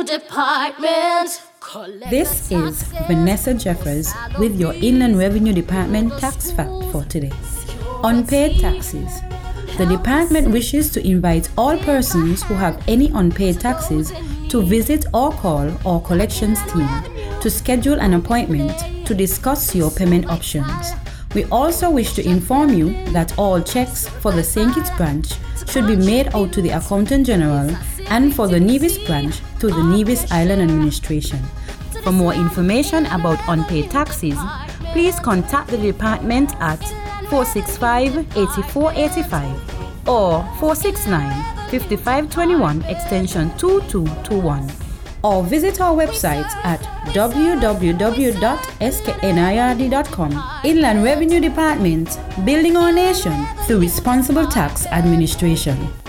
Department. This is Vanessa Jeffers with your Inland Revenue Department tax fact for today. Unpaid taxes. The department wishes to invite all persons who have any unpaid taxes to visit or call our collections team to schedule an appointment to discuss your payment options. We also wish to inform you that all checks for the St. Kitts branch should be made out to the Accountant General and for the Nevis branch to the Nevis Island Administration. For more information about unpaid taxes, please contact the department at 465-8485 or 469-5521 extension 2221, or visit our website at www.sknird.com. Inland Revenue Department, building our nation through responsible tax administration.